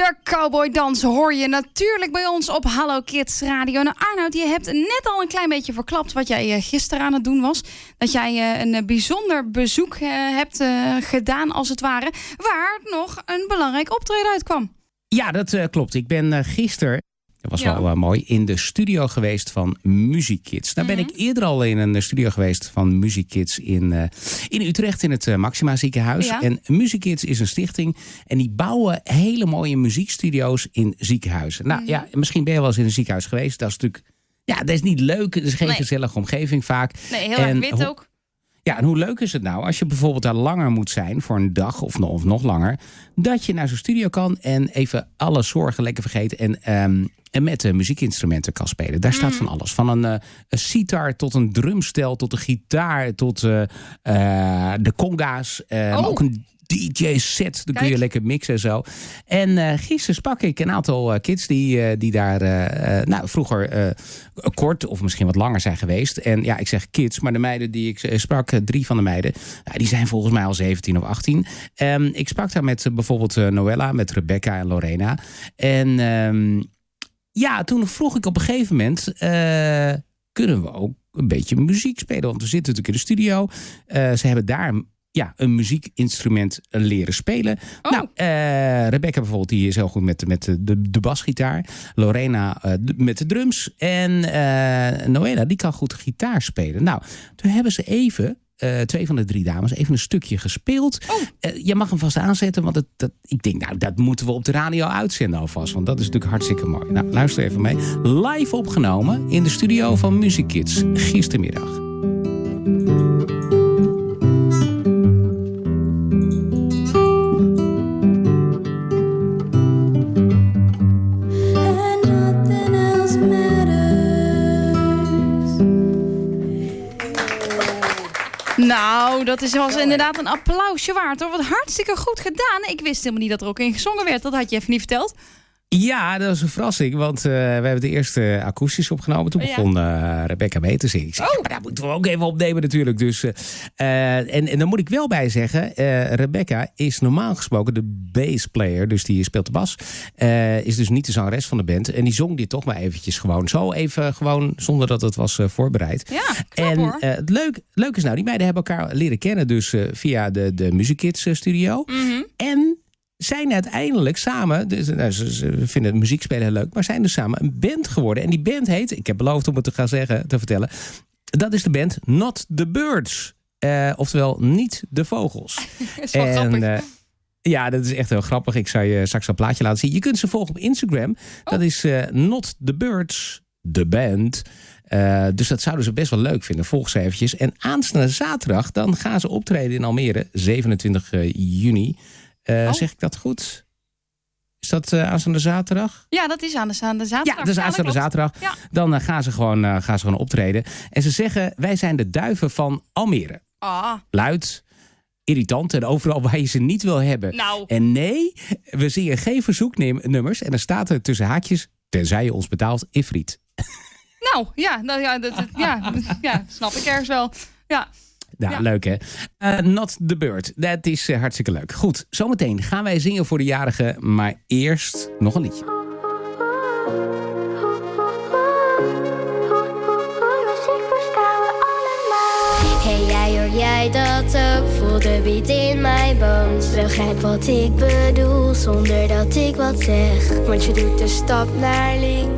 Lekker cowboy dansen hoor je natuurlijk bij ons op Hallo Kids Radio. Nou Arnoud, je hebt net al een klein beetje verklapt wat jij gisteren aan het doen was. Dat jij een bijzonder bezoek hebt gedaan als het ware. Waar nog een belangrijk optreden uitkwam. Ja, dat klopt. Ik ben gisteren... Dat was wel mooi. In de studio geweest van Music Kids. Nou ben ik eerder al in een studio geweest van Music Kids in Utrecht in het Maxima ziekenhuis. Ja. En Music Kids is een stichting. En die bouwen hele mooie muziekstudio's in ziekenhuizen. Nou ja, misschien ben je wel eens in een ziekenhuis geweest. Dat is natuurlijk... Ja, dat is niet leuk. Het is geen gezellige omgeving vaak. Nee, heel erg wit ook. Ja, en hoe leuk is het nou als je bijvoorbeeld daar langer moet zijn... voor een dag of nog langer... dat je naar zo'n studio kan en even alle zorgen lekker vergeten... en met muziekinstrumenten kan spelen. Daar staat van alles. Van een sitar tot een drumstel, tot een gitaar... tot de conga's, maar ook een DJ-set. Dan kun je lekker mixen en zo. En gisteren sprak ik een aantal kids die daar vroeger kort of misschien wat langer zijn geweest. En ja, ik zeg kids, maar de meiden die ik sprak, 3 van de meiden, die zijn volgens mij al 17 of 18. Ik sprak daar met bijvoorbeeld Noella, met Rebecca en Lorena. En toen vroeg ik op een gegeven moment, kunnen we ook een beetje muziek spelen? Want we zitten natuurlijk in de studio. Ze hebben daar een muziekinstrument leren spelen. Nou, Rebecca bijvoorbeeld, die is heel goed met de basgitaar. Lorena met de drums. En Noella, die kan goed gitaar spelen. Nou, toen hebben ze even... 2 van de 3 dames even een stukje gespeeld. Je mag hem vast aanzetten, want ik denk, dat moeten we op de radio uitzenden alvast. Want dat is natuurlijk hartstikke mooi. Nou, luister even mee. Live opgenomen in de studio van Music Kids gistermiddag. Nou, dat was inderdaad een applausje waard hoor. Wat hartstikke goed gedaan. Ik wist helemaal niet dat er ook in gezongen werd. Dat had je even niet verteld. Ja, dat was een verrassing, want we hebben de eerste akoestisch opgenomen. Toen begon Rebecca mee te zingen. Ik zeg, maar dat moeten we ook even opnemen natuurlijk. Dus, en dan moet ik wel bij zeggen, Rebecca is normaal gesproken de bassplayer. Dus die speelt de bas. Is dus niet de zangeres van de band. En die zong dit toch maar eventjes gewoon. Zo even gewoon, zonder dat het was voorbereid. Ja, knap, hoor. Het leuk is nou, die meiden hebben elkaar leren kennen. Dus via de Music Kids studio. Mm-hmm. En zijn uiteindelijk samen, dus, ze vinden het muziekspelen heel leuk, maar zijn dus samen een band geworden. En die band heet, ik heb beloofd om het te vertellen, dat is de band Not the Birds. Oftewel, niet de vogels. Is wel grappig. Ja, dat is echt heel grappig. Ik zal je straks een plaatje laten zien. Je kunt ze volgen op Instagram. Dat is Not the Birds, de band. Dus dat zouden ze best wel leuk vinden. Volg ze eventjes. En aanstaande zaterdag, dan gaan ze optreden in Almere, 27 juni. Zeg ik dat goed? Is dat aanstaande zaterdag? Ja, dat is aanstaande zaterdag. Ja, dat is aanstaande zaterdag. Ja. Dan gaan ze gewoon optreden. En ze zeggen, wij zijn de duiven van Almere. Luid, irritant en overal waar je ze niet wil hebben. Nou. En nee, we zingen geen verzoeknummers. En dan staat er tussen haakjes, tenzij je ons betaalt, Ifrit. Nou, snap ik ergens wel. Ja. Nou, leuk hè. Not the Bird. Dat is hartstikke leuk. Goed, zometeen gaan wij zingen voor de jarigen. Maar eerst nog een liedje. Hey jij, hoor jij dat ook? Voel de beat in mijn bones. Begrijp wat ik bedoel zonder dat ik wat zeg. Want je doet de stap naar links